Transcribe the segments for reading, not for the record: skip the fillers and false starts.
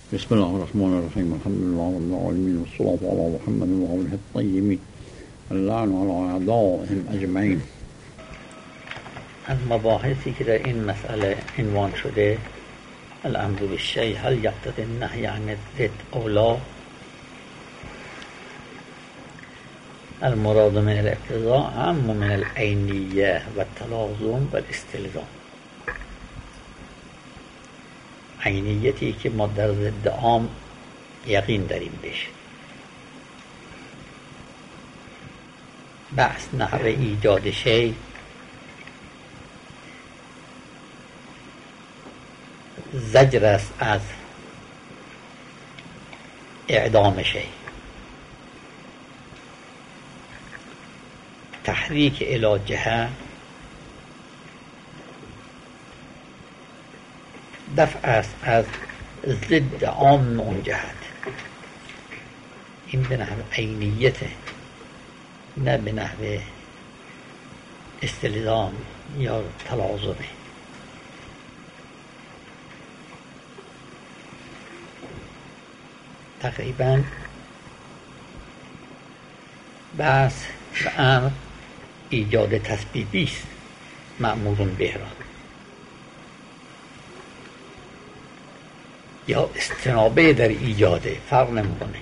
بسم الله الرحمن الرحيم. الحمد لله رب العالمين والصلاة على محمد وآله الطيبين اللعن على أعدائهم أجمعين. از مباحثی که در این مسئله عنوان شده، الامر بالشیء هل یقتضی النهی عن الضد او لا، المراد من الاقتضاء عام من العینیه و التلازم و الاستلزام. عینیتی که ما در ضد عام یقین داریم بهش. بحث نحو ایجاد شیء زجر است از اعدام شیء، تحریک الی جهه دفع است از ضد عام اون جهت. این به نحو عینیته، نه به نحو استلزام یا تلازمه. تقریبا بحث و امر ایجاد تسبیبی است، مأمورون به را، یا استنابه در ایجاده، فرق نمیکنه.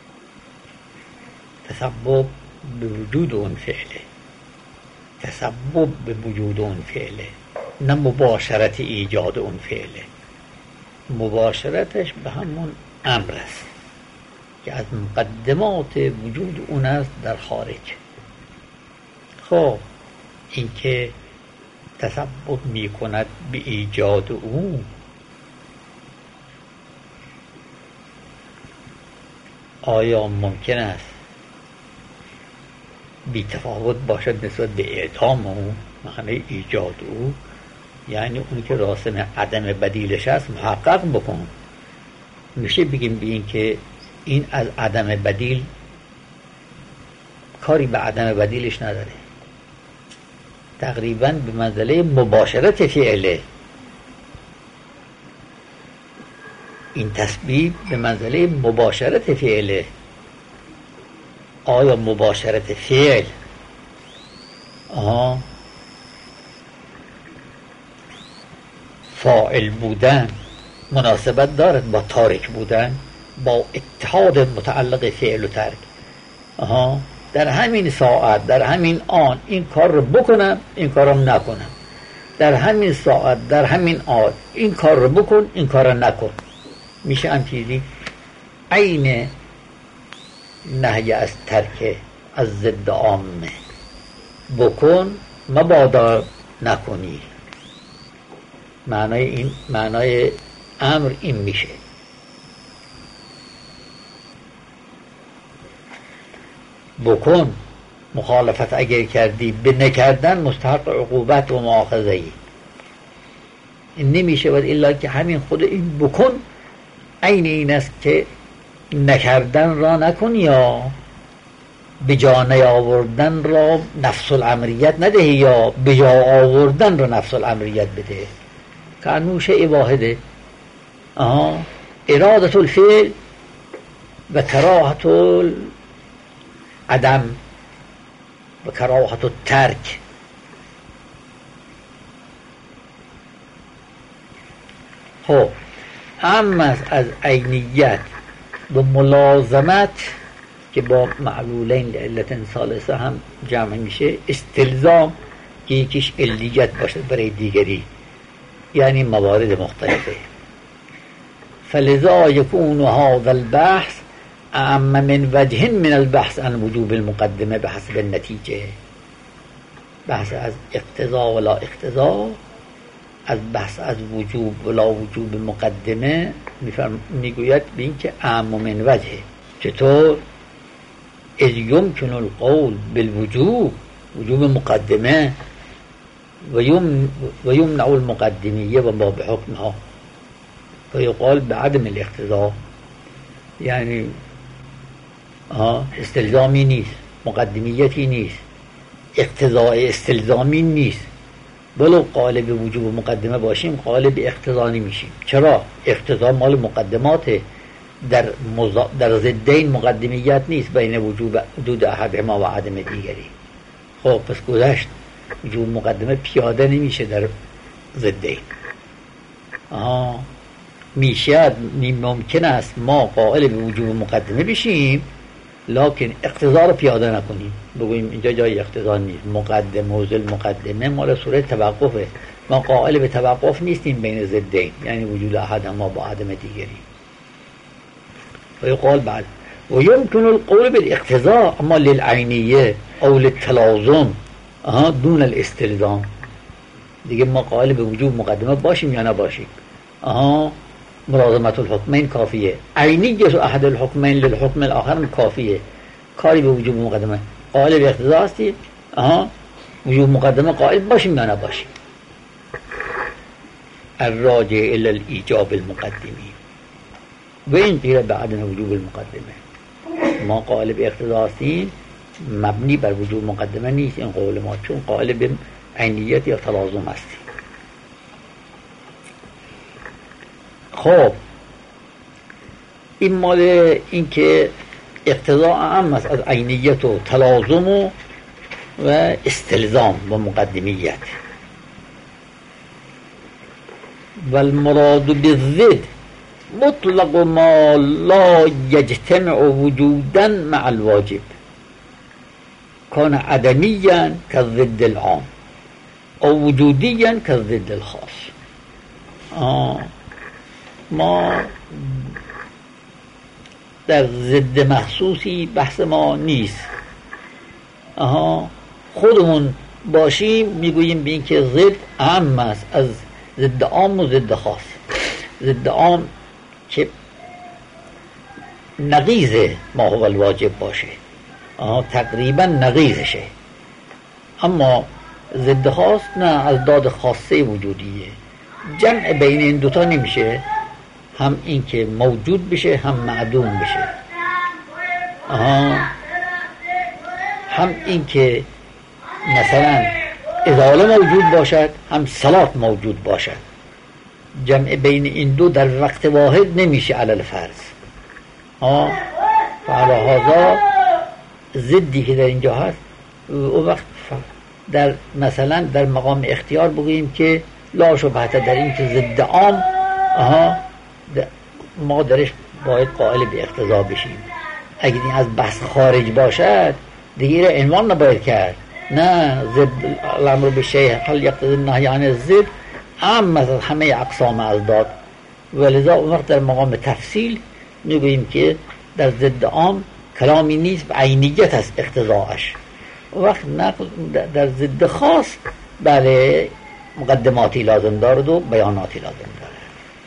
تسبب به وجود اون فعله، تسبب به وجود اون فعله، نه مباشرت ایجاد اون فعله. مباشرتش به همون امر است که از مقدمات وجود اون است در خارج. خب این که تسبب می کند به ایجاد اون، آیا ممکن است بی تفاوت باشد نسبت به اعدام او، معنی ایجاد او؟ یعنی اون که راسم عدم بدیلش است محقق بکن. میشه بگیم به این که این از عدم بدیل کاری به عدم بدیلش نداره، تقریبا به منزله مباشرت فعله. این تسبیب به منزله مباشرت فعله. آیا مباشرت فعل فاعل بودن مناسبت دارد با تارک بودن، با اتحاد متعلق فعل و ترک؟ در همین ساعت، در همین آن این کار رو بکنم، این کار رو نکنم. در همین ساعت، در همین آن این کار رو بکن، این کار رو نکن. میشه هم چیزی عین نهی از ترک، از ضد عامه. بکن مبادا نکنی. معنای امر این میشه. بکن، مخالفت اگر کردی به نکردن مستحق عقوبت و مؤاخذه ای. این نمیشه و الا که همین خود این بکن عین این است که نکردن را نکن، یا به جا نیاوردن را نفس الامریت ندهی، یا به جا آوردن را نفس الامریت بده. کانو شیء واحده. ارادت الفعل و کراهت عدم و کراهت الترک. خب اما از عینیت و ملازمت که با معلولین لعلت ثالثه هم جمع میشه، استلزام که یکیش علیت باشه برای دیگری، یعنی موارد مختلفه. فلذا یکون هذا البحث اعم من وجه من البحث عن وجوب المقدمه بحسب النتیجه. بحث از اقتضا ولا اقتضا، از بحث از وجوب ولا وجوب مقدمه میگوید به این که اعم من وجه. چطور؟ اذ یمکن القول بالوجوب، وجوب مقدمه، و یمنع المقدمیه و ما بحکمها، و یقال بعدم الاقتضا. یعنی استلزامی نیست، مقدمیتی نیست، اقتضاء استلزامی نیست. ولو قالب وجوب مقدمه باشیم قالب اقتضا نمیشیم. چرا؟ اقتضا مال مقدماته. در ضدین مقدمیت نیست بین وجود احدهما و عدم دیگری. خب پس گذشت وجود مقدمه پیاده نمیشه در ضدین. میشد ممکن است ما قائل به وجود مقدمه بشیم لکن اقتضا رو پیاده نکنیم، بگوییم اینجا جای اقتضا نیست، مقدمه و مقدمه مال صورت توقفه، ما قائل به توقف نیستیم بین ضدین یعنی وجود احدهما با عدم دیگری. و یقال بعد و یمکن القول بالاقتضاء اما للعینیه او للتلازم دون الاستلزام. دیگه ما قائل به وجود مقدمه باشیم یا نباشیم ملازمت الحکمین کافیه. عینیه و احد الحکمین للحکم الاخر کافیه، کاری به وجود مقدمه قائل به اقتضاء هستیم وجود مقدمه قائل باشیم یا نباشیم. الراجع الى الايجاب المقدمی و این قیل به عدم وجوب المقدمه. ما قائل به اقتضاء هستیم مبنی بر وجود مقدمه نیست این قول ما، چون قائل به عینیت یا تلازم هستیم. خب این مال این که اقتضاء اعم است از عینیت و تلازم و استلزام و مقدمیت. و المراد بالضد مطلق ما لا يجتمع وجودا مع الواجب كان عدميا كالضد العام او وجوديا كالضد الخاص. ما در ضد محسوسی بحث ما نیست. خودمون باشیم میگوییم به این که ضد عام است از ضد عام و ضد خاص. ضد عام که نقیض ما هو الواجب باشه تقریبا نقیضشه، اما ضد خاص نه، از داد خاصه وجودیه. جمع بین این دوتا نمیشه، هم این که موجود بشه هم معدوم بشه، هم این که مثلا ازاله موجود باشد هم صلات موجود باشد. جمع بین این دو در وقت واحد نمیشه علل فرض. فعلا ضدی که در اینجا هست او وقت در مثلا در مقام اختیار بگوییم که لا شبهه در این که ضد عام ما درش باید قائل به اقتضا بشیم. اگر این از بحث خارج باشد دیگه عنوان نباید کرد، نه ضد الامر بالشیء هل یقتضی النهی عن الضد عام مثلا همه اقسام اضداد، ولذا اون وقت در مقام تفصیل میگوییم که در ضد عام کلامی نیست، عینیت است اقتضاعش. وقت در ضد خاص بله مقدماتی لازم دارد و بیاناتی لازم دارد.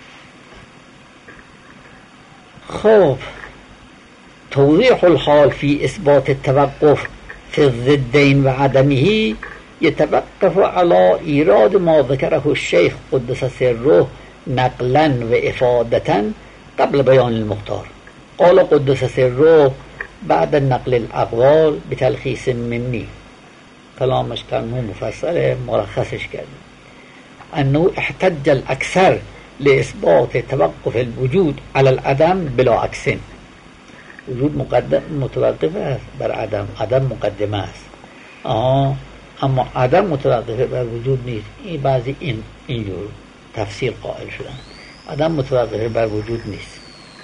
خب توضیح الحال فی اثبات التوقف فی الضدین و عدمه يتوقف على ایراد ما ذکره الشیخ قدس سره نقلا و افادتا قبل بیان المختار. قال قدس سره بعد نقل الاقوال بتلخیص منی، کلامش کنمون مفصله مرخصش کردیم، انه احتج الاکثر لاثبات توقف الوجود على العدم بلا عکس. وجود متوقف است بر عدم، عدم مقدمه است. اما عدم متوقف بر وجود نیست. این بعضی اینجور تفسیر قائل شدن، عدم متوقف بر وجود نیست.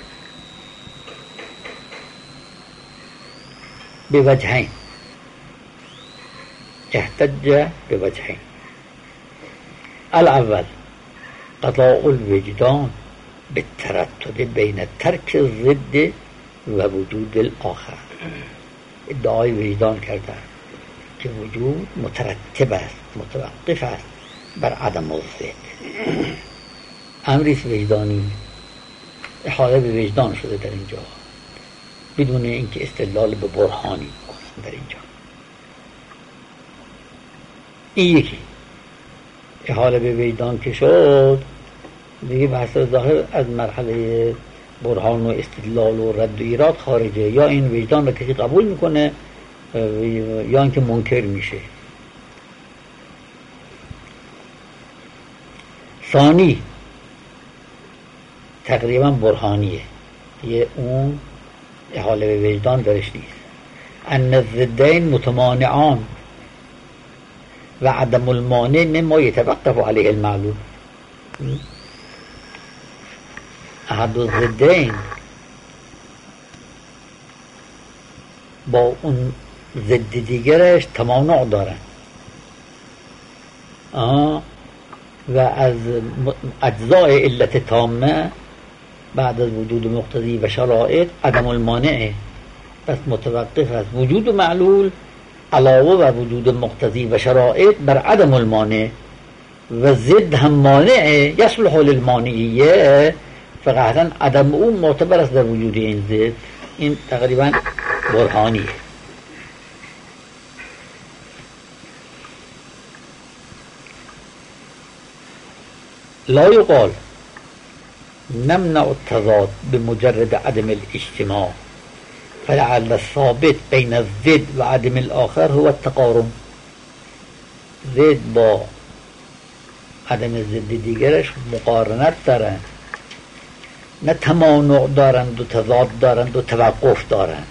بوجهين احتج بوجهين. الاول قضاء الوجدان بالتردد بين ترك الضد و وجود الاخر. ادعای وجدان کردن که وجود مترتب است، متوقف است بر عدم الضد. امریست وجدانی، احاله به وجدان شده در اینجا بدون اینکه استدلال به برهانی کنن در اینجا. این یکی احاله به وجدان که شد دیگه بحث ظاهر از مرحله برهان و استدلال و رد و ایراد خارجه. یا این وجدان رو کسی قبول میکنه یا اینکه منکر میشه. ثانی تقریبا برهانیه. یه اون احاله به وجدان درش نیست. ان الضدین متمانعان و عدم المانع مما یتوقف علیه المعلول. احد الضدین با اون ضد دیگرش تمانع دارن و از اجزای علت تامه بعد از وجود مقتضی و شرایط عدم المانعه، پس متوقف از وجود معلول علاوه و وجود مقتضی و شرایط بر عدم المانع و ضد هم مانعه یصلح للمانعیه، فقط عدم اون معتبر است در وجود این ضد. این تقریبا برهانیه. لا يقال نمنع التضاد بمجرد عدم الاجتماع، فلعل الثابت بين الضد و عدم الآخر هو التقارن. ضد با عدم ضد دیگرش مقارنت دارن، نه تمانع دارند و تضاد دارند و توقف دارند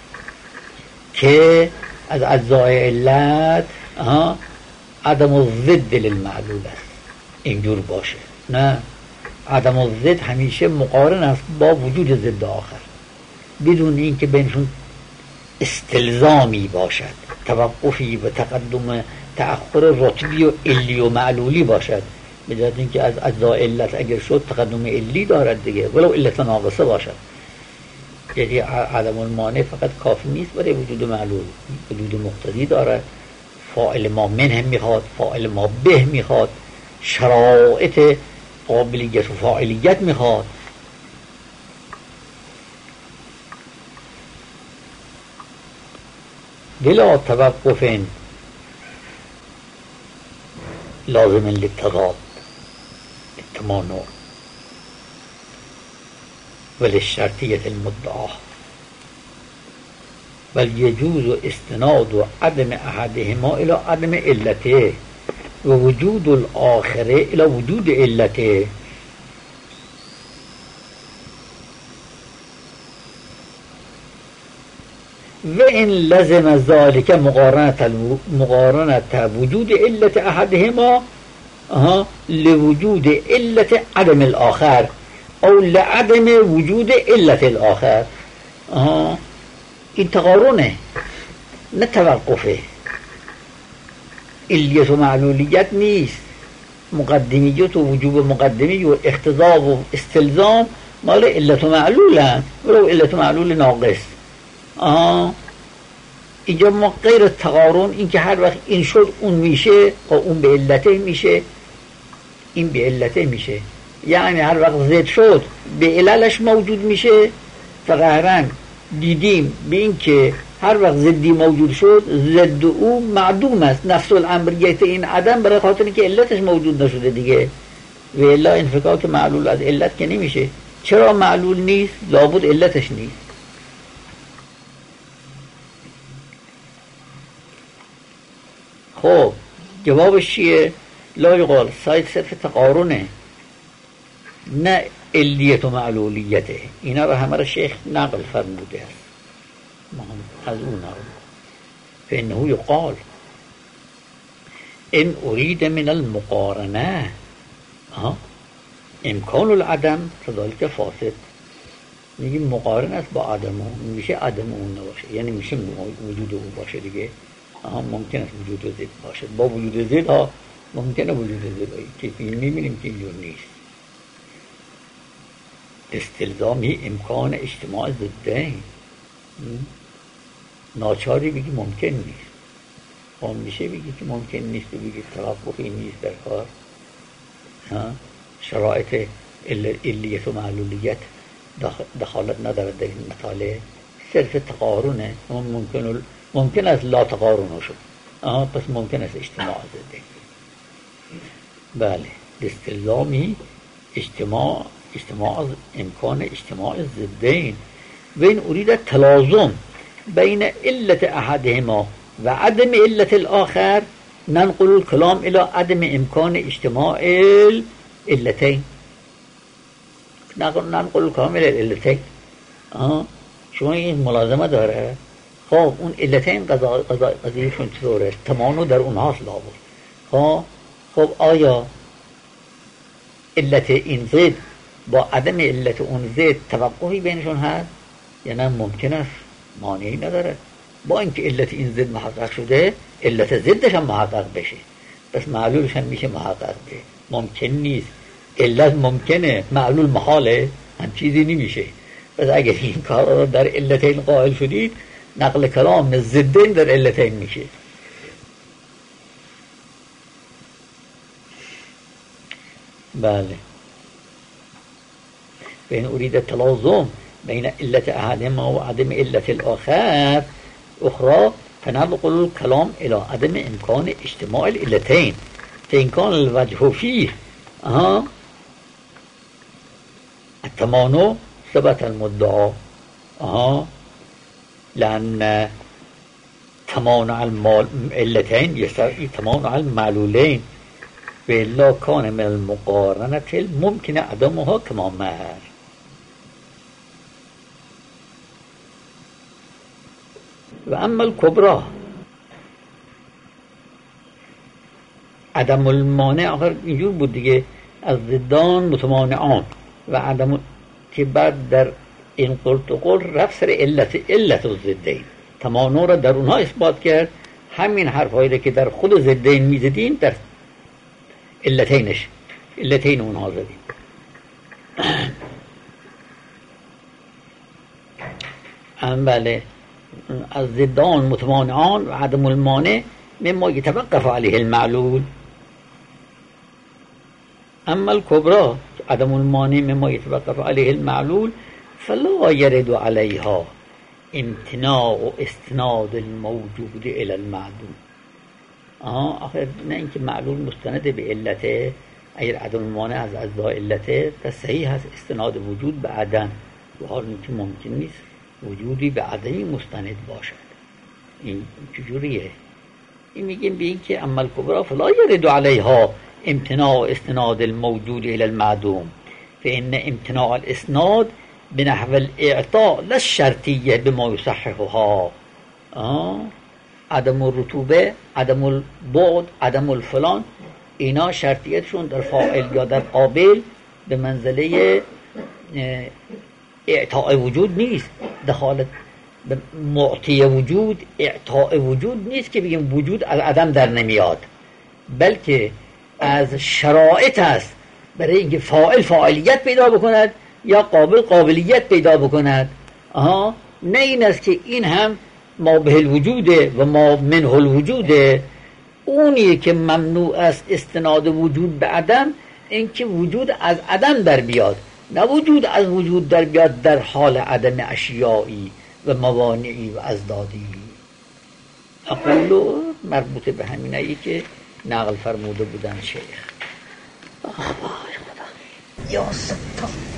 که از اجزای علت عدم الضد للمعلول است اینجور باشه. نه، عدم الضد همیشه مقارن است با وجود ضد آخر بدون اینکه بینشون استلزامی باشد، توقفی و تقدم تأخر رتبی و علی و معلولی باشد، به جهت اینکه از اجزای علت اگر شد تقدم علی دارد دیگه ولو علت ناقصه باشد. یعنی عدم المانع فقط کافی نیست برای وجود معلول، وجود مقتضی دارد، فاعل ما منه میخواد، فاعل ما به میخواد، شرایط قابلیت و فاعلیت میخواد. بلا توقف لازم للتضاد التمانع وللشرطية المدعاة، بل يجوز استناد عدم أحدهما إلى عدم علته ووجود الآخر إلى وجود علته. وإن لزم ذلك مقارنة وجود علة أحدهما لوجود علة عدم الآخر أو لعدم وجود علة الآخر. این تقارنه نه توقفه. علیت و معلولیت نیست، مقدمیت و وجوب مقدمی و اقتضا و استلزام مال علت و معلولن ولو علت و معلول ناقص. اینجا ما غیر تقارن، این که هر وقت این شد اون میشه و اون به علته میشه، این به علته میشه، یعنی هر وقت زد شد به عللش موجود میشه. فقهراً دیدیم به این که هر وقت زدی موجود شد زد او معدوم است، نفس الامریت این عدم برای خاطر که علتش موجود نشده دیگه، و الا انفکاک معلول از علت که نمیشه. چرا معلول نیست؟ لابد علتش نیست. خب جوابش چیه؟ لا یقال، سایت صرف تقارنه نه علیت و معلولیته. اینا رو همه را شیخ نقل فرموده است، ما هم از اون نقل. فإنه یقال ان ارید من المقارنه امکان العدم فذلك فاسد. میگیم مقارن است با عدم، میشه عدم اون نباشه، یعنی میشه وجود اون باشه دیگه. ممکن است وجود ضد باشه، با وجود ضد ها ممکنه وجود ضد باشه که میبینیم که اینجور نیست. استلزامی امکان اجتماع ضدین، ناچاری بگی ممکن نیست. میشه بگی که ممکن نیست و بگی توقفی نیست در کار. شرایط علیت و معلولیت دخالت ندارد در این مطالعه، صرف تقارنه. ممکن است لا تقارن شد، پس ممکن است اجتماع ضدین. بله، استلزامی اجتماع امکان اجتماع الضدین و این اريد تلازم بین علت احدهما و عدم علت الاخر ننقل الكلام الى عدم امکان اجتماع العلتين. ننقل الكلام الى العلتين شما این ملازمه داره. خب اون علتین قضیهشون چطوره؟ تمانو در اونهاست لابد. خب آیا علت این ضد با عدم علت اون ضد توقفی بینشون هست یا نه؟ ممکن است، مانعی نداره. با اینکه علت این ضد محقق شده، علت ضدش هم محقق بشه، پس معلولش هم میشه محقق بشه. ممکن نیست، علت ممکنه، معلول محاله، هم چیزی نمیشه. پس اگر این کار رو در علتین قائل شدید، نقل کلام ضدین در علتین میشه. بله. بین اريد التلازم بين علت احدهما و عدم علت الاخر اخرى فننقل الكلام الى عدم امکان اجتماع العلتين فإن كان الوجه فيه التمانع ثبت المدعى لأن تمانع العلتين يستوي تمانع المعلولين وإلا كان من المقارنة الممكن عدمها كما مر. وأما الكبرى عدم المانع آخر اینجور بود دیگه، از ضدان متمانعان و عدم که بعد در این قلت و قل رفت سر علت و ضدین، تمانع را در اونها اثبات کرد. همین حرفایی که در خود ضدین میزدیم در علتین اونها زدیم. بله. از ضدان متمانعان و عدم المانع مما يتوقف عليه المعلول. اما الكبرى عدم المانع مما يتوقف عليه المعلول فلا يرد عليها امتناع استناد الموجود الى المعدوم. آخر نه اینکه معلول مستند به علته، اگر عدم المانع از اجزای علته پس صحیح هست استناد وجود به عدم، و حال اینکه ممکن نیست وجودی به عدمی مستند باشد. این چجوریه؟ این میگیم به این که اما الکبرى فلا يرد عليها امتناع استناد الموجود الى المعدوم فإن امتناع الاسناد بنحو الاعطاء لا الشرطیه بما يصححها. عدم الرطوبه، عدم البعد، عدم الفلان، اینا شرطیتشون در فاعل یا در قابل به منزله اعطاء وجود نیست. دخالت به معطی وجود، اعطاء وجود نیست که بگیم وجود از عدم در نمیاد، بلکه از شرایط است برای اینکه فاعل فاعلیت پیدا بکند یا قابل قابلیت پیدا بکند. نه این است که این هم ما به الوجوده و ما منه الوجوده. اونی که ممنوع است استناد وجود به عدم، این که وجود از عدم در بیاد، نه وجود از وجود در بیاد در حال عدم اشیایی و موانعی و ازدادی. اقولو مربوط به همینایی که نقل فرموده بودن شیخ. یا سلطان.